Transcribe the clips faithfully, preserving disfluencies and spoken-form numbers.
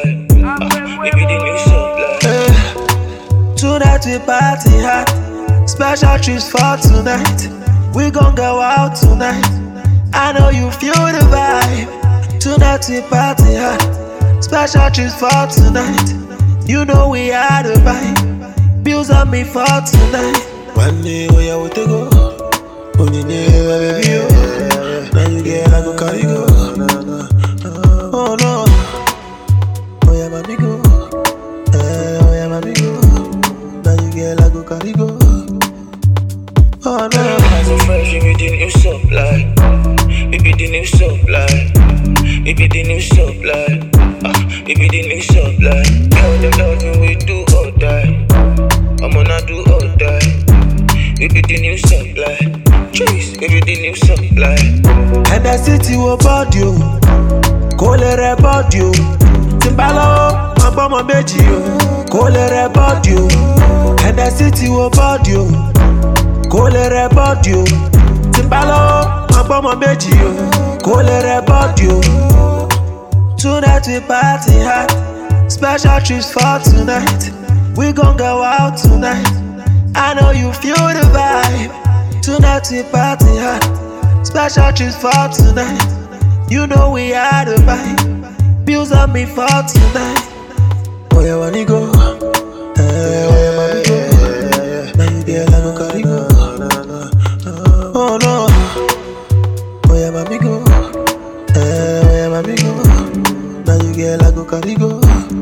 supply. Uh, we be the new supply. Hey, tonight we party hard. Special treats for tonight. We gon' go out tonight. I know you feel the vibe. Tonight we party hard. Special treats for tonight. You know we are the vibe. Bills on me for tonight. One day we are with to go. Only day baby you. Now you get I go carry go. Oh no. Oh yeah, mommy go. Eh, oh yeah, mommy go. Now you get I go carry go. Oh no. I'm so fresh, we be the new supply. We be the new supply. We be the new supply. Uh, we be the new supply. Girl, them love me, we do or die. I'm gonna do or die. We be the new supply. Trees, we be the new supply. And the city will board you. Kolere board you. Timbalo, my bomb beji you. Kolere board you. And the city will board you. Kolere board you. Timbalo, my bomb beji you. Kolere board you. Tonight we party hard. Special treats for tonight. We gon' go out tonight. I know you feel the vibe. Tonight we party hard. Special treats for tonight. You know we are the vibe. Bills on me for tonight. Oh yeah, wanna go? Eh, oh yeah, mommy go. Now you get like a carry go. Oh no. Oh yeah, mommy go. Eh, oh yeah, mommy go. Now you get like a carry go.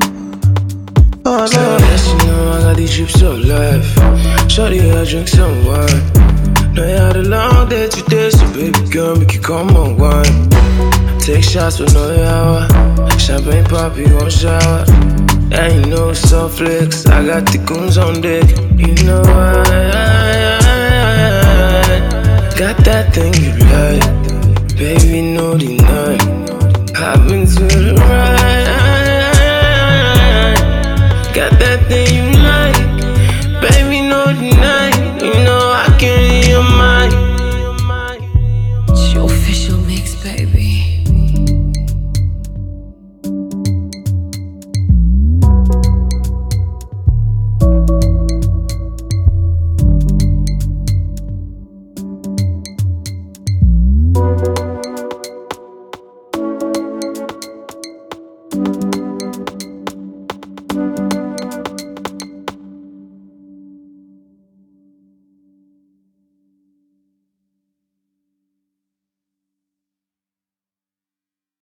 Oh So no. yes, you know I got these trips of life. Shorty, I drink some wine. Know you had a long day today, so baby girl, make you come on wine. Take shots with no hour. Champagne pop, you gon' shower. And you know soft flicks, I got the goons on deck. You know I, I, I, I got that thing you like. Baby, no deny. Hop into the ride.